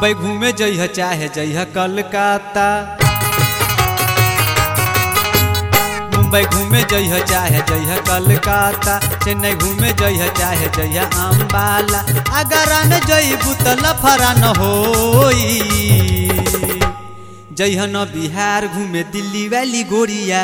मुंबई घूमे जइह चाहे जइह कलकत्ता, मुंबई घूमे जइह चाहे जइह कलकत्ता, चेन्नई घूमे जइह चाहे जइह अम्बाला, अगरा में जइबू त लफड़ा न होई। जइह न बिहार घूमे दिल्ली वाली गोरिया,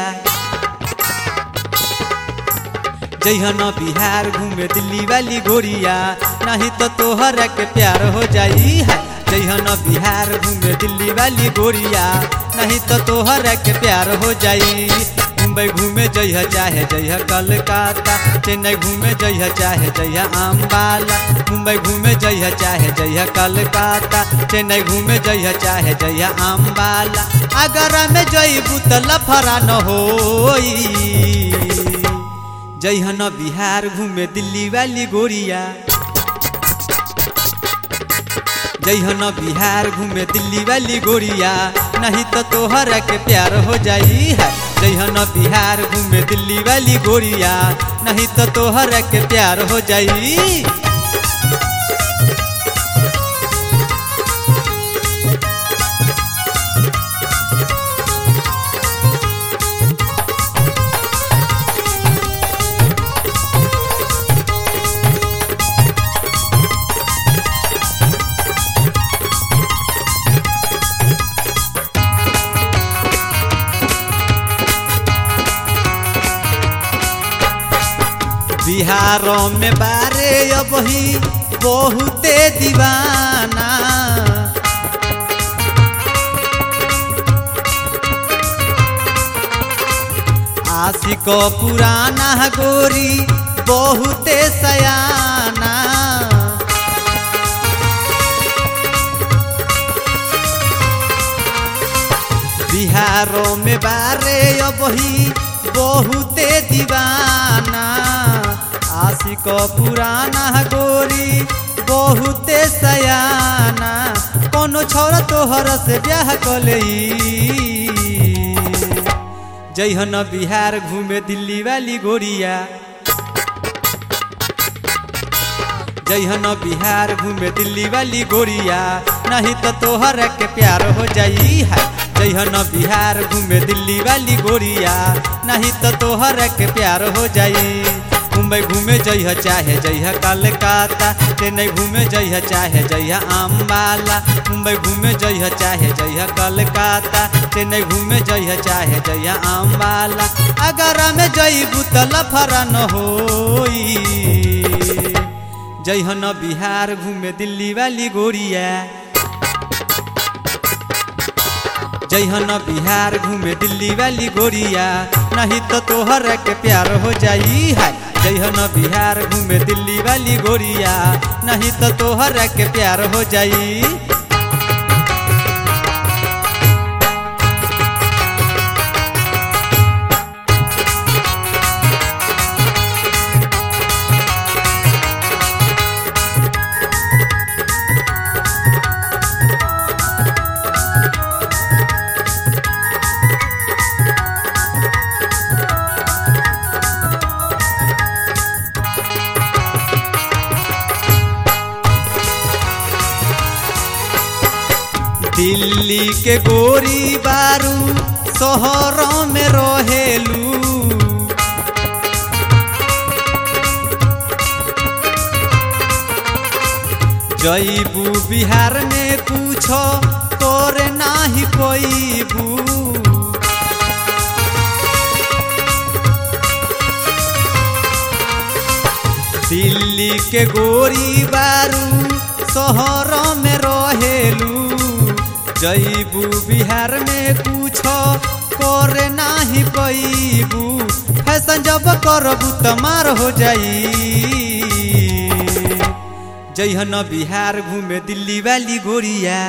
जइह न बिहार घूमे दिल्ली वाली गोरिया, नहीं तो तोहरा के प्यार हो जाई है। जइह न बिहार घूमे दिल्ली वाली गोरिया, नहीं तो तोहरा के प्यार हो जाई। मुंबई घूमे जइह चाहे जइह कलकत्ता, चेन्नई घूमे जइह चाहे जइह अम्बाला, मुंबई घूमे जइह चाहे जइह कलकत्ता, चेन्नई घूमे जइह चाहे जइह अम्बाला, अगरा में जइबू त लफड़ा न होई। जइह न बिहार घूमे दिल्ली वाली गोरिया, जइह न बिहार घूमे दिल्ली वाली गोरिया, नहीं तो तोहरा के प्यार हो जाई है। जइह न बिहार घूमे दिल्ली वाली गोरिया, नहीं तो तोहरा के प्यार हो जाई। बिहारों में बारे अब ही बहुते दीवाना, आशिक पुराना गोरी बहुते सयाना। बिहारों में बारे अब ही बहुते दीवाना, आशिक पुराना गोरी बहुते सयाना, कोनो छोरा तोहर से ब्याह कलई। जइह न बिहार घूमे दिल्ली वाली गोरिया, जइह न बिहार घूमे दिल्ली वाली गोरिया, नहीं तो तोहरा के प्यार हो जाई है। जइह न बिहार घूमे दिल्ली वाली गोरिया, नहीं तो तोहरा के प्यार हो जाई। मुंबई घूमे जइह चाहे जइह कलकत्ता, चेन्नई घूमे जइह चाहे जइह अम्बाला, मुंबई घूमे जइह चाहे जइह कलकत्ता, चेन्नई घूमे जइह चाहे जइह अम्बाला, अगरा में जइबू त लफड़ा न होई। जइह न बिहार घूमे दिल्ली वाली गोरिया, जइह न बिहार घूमे दिल्ली वाली गोरिया, नहीं तो तोहरा के प्यार हो जाई है। जइह न बिहार घूमे दिल्ली वाली गोरिया, नहीं तो तोहरा के प्यार हो जाई। दिल्ली के गोरी बारू शहरों में रहेलू, जइबू बिहार में पूछो तोरे नाही कोईबू। दिल्ली के गोरी बारू शहरों में रहेलू, जइबू बिहार में पूछो करे नाही पैबू, फैशन जब करबू त मार हो जाई। जइह न बिहार घूमे दिल्ली वाली गोरिया,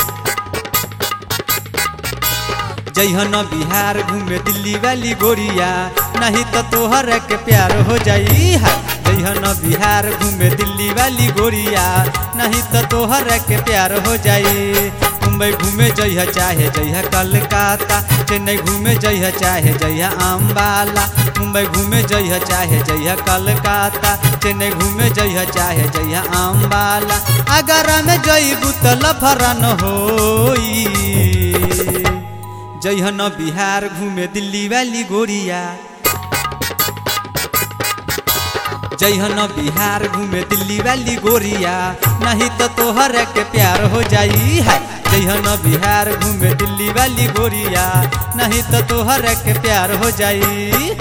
जइह न बिहार घूमे दिल्ली वाली गोरिया, नहीं तो तोहरा के प्यार हो जाई है। जइह जइहन बिहार घूमे दिल्ली वाली गोरिया, नहीं तो तोहर के प्यार हो जाई। मुंबई घूमे जइह चाहे जइह कलकत्ता, चेन्नई घूमे जइह चाहे जइह अम्बाला। मुंबई घूमे जइह चाहे जइह कलकत्ता, चेन्नई घूमे जइह चाहे जइह अम्बाला। आगरा में जइबू त लफड़ा न होई, जइहन बिहार घूमे दिल्ली वाली गोरिया, जइहन बिहार घूमे दिल्ली वाली गोरिया, नहीं तो तोहर के प्यार हो जाई है। जइहन बिहार घूमे दिल्ली वाली गोरिया, नहीं तो तोहर के प्यार हो जाई।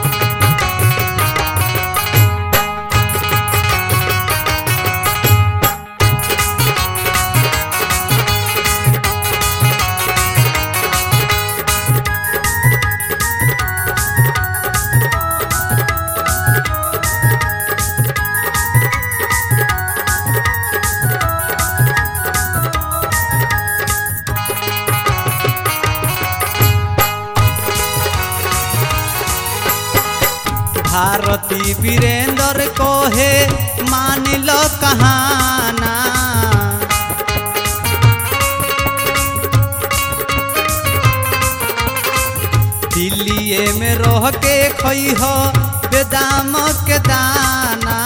भारती वीरेंद्र को है मान लो कहाना, दिल्ली में रह के खई हो बेदाम के दाना।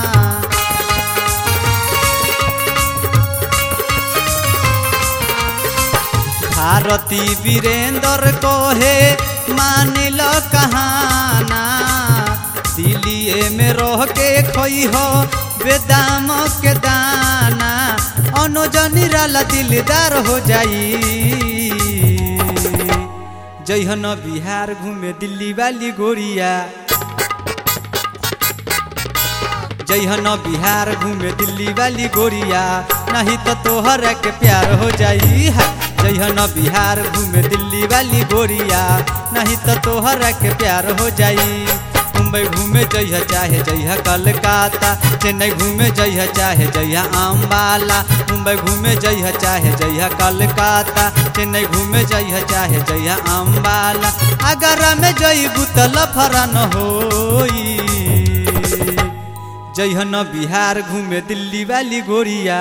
भारती वीरेंद्र को है मान लो कहाना, दिल्ली में रह के खोई हो बेदाम के दाना। अनुज निराला दिलदार हो जाई, जइहन बिहार घूमे दिल्ली वाली गोरिया, जइहन बिहार घूमे दिल्ली वाली गोरिया, नहीं तो तोहर के प्यार हो जाई है। जइहन बिहार घूमे दिल्ली वाली गोरिया, नहीं तो तोहर के प्यार हो जाई। मुंबई घूमे जइह चाहे जइह कलकत्ता, चेन्नई घूमे जइह चाहे जइह अम्बाला। मुंबई घूमे जइह चाहे जइह कलकत्ता, चेन्नई घूमे जइह चाहे जइह अम्बाला। आगरा में जइबू त लफड़ा न होई, जइहन बिहार घूमे दिल्ली वाली गोरिया,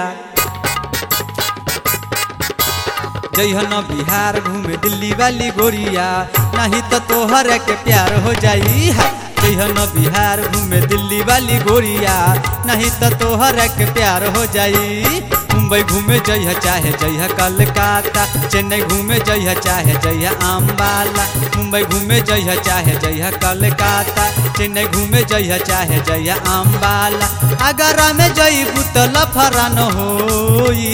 जइहन बिहार घूमे दिल्ली वाली गोरिया, नहीं तो तोहर के प्यार हो जाई है। जइहन बिहार घूमे दिल्ली वाली गोरिया, नहीं तो तोहर के प्यार हो जाई। मुंबई घूमे जइह चाहे जइह कलकत्ता, चेन्नई घूमे जइह चाहे जइह अम्बाला। मुंबई घूमे जइह चाहे जइह कलकत्ता, चेन्नई घूमे जइह चाहे जइह अम्बाला। आगरा में जइबू त लफड़ा न होई,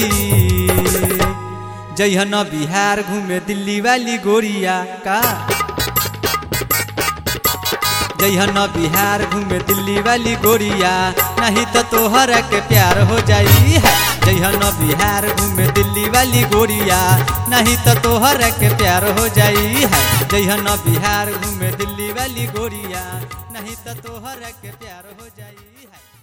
जइहन बिहार घूमे दिल्ली वाली गोरिया का, जइहन बिहार घूमे दिल्ली वाली गोरिया, नहीं तो तोहर के प्यार हो जाई है। जइहन बिहार घूमे दिल्ली वाली गोरिया, नहीं तो तोहर के प्यार हो जाई है। जइहन बिहार घूमे दिल्ली वाली गोरिया, नहीं तो तोहर के प्यार हो जाई है।